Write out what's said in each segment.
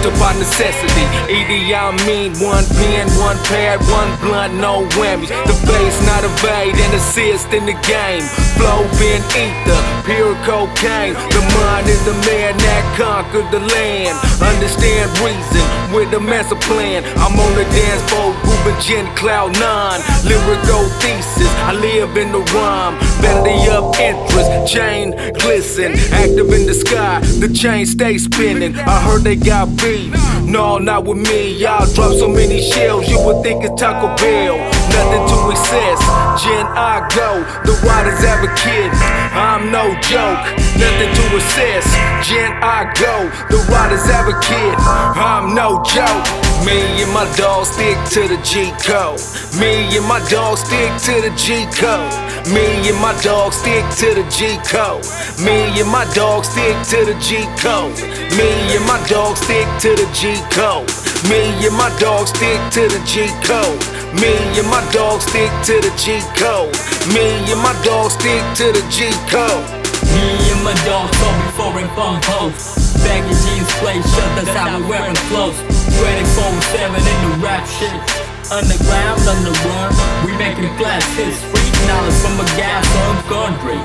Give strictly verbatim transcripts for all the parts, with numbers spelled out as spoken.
lived upon necessity. E D I mean, one pen, one pad, one blunt, no whammies. The face not evade and assist in the game. Flow been ether, pure cocaine. The mind is the man that conquered the land. Understand reason with a master plan. I'm on the dance floor, grooving Gen Cloud nine. Lyrical thesis, I live in the rhyme. Vanity of interest, chain glisten. Active in the sky, the chain stay spinning. I heard they got beef, no, not with me. Y'all drop so many shells, you would think it's Taco Bell. Nothing to excess, Gen I go, the riders advocate. I'm no joke, nothing to assess. Gen I go, the riders advocate. I'm no joke. Me and my dog stick to the G code. Me and my dog stick to the G code. Me and my dog stick to the G code. Me and my dog stick to the G code. Me and my dog stick to the G code. Me and my dog stick to the G code. Me and my dog stick to the G code. Me and my dog stick to the G code. Me and my dog told me foreign bum hoes. Baggy jeans, play shirt, that's how we wearing clothes. twenty-four seven in the rap shit. Underground, on the run, we making class hits. Free knowledge from a gas on country.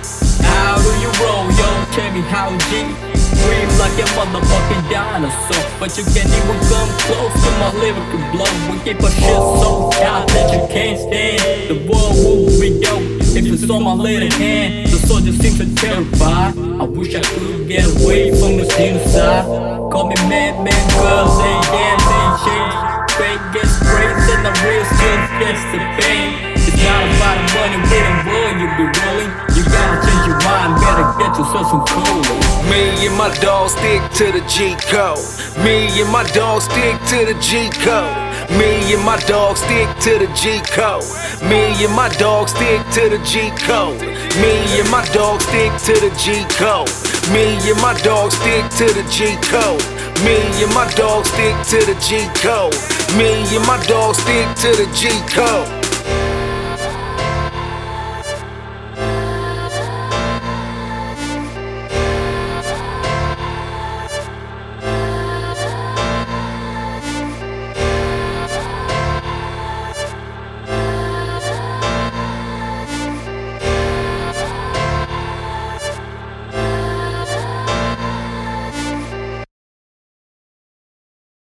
How do you roll, yo? Tell me how G. Scream like a motherfucking dinosaur, but you can't even come close to my lyrical blow. We keep our shit so tight that you can't stand. The world will be dope if you saw my little hand. The soldiers seem so terrified. I wish I could get away from this inside. Call me madman, girls ain't dance, ain't change. Fake gets praised and the real still gets the pain. It's not about the money, with the world you be rolling. You gotta change your mind, better get yourself some cola. Me and my dog stick to the G code. Me and my dog stick to the G code. Me and my dog stick to the G code. Me and my dog stick to the G code. Me and my dog stick to the G code. Me and my dog stick to the G code. Me and my dog stick to the G code. Me and my dog stick to the G code.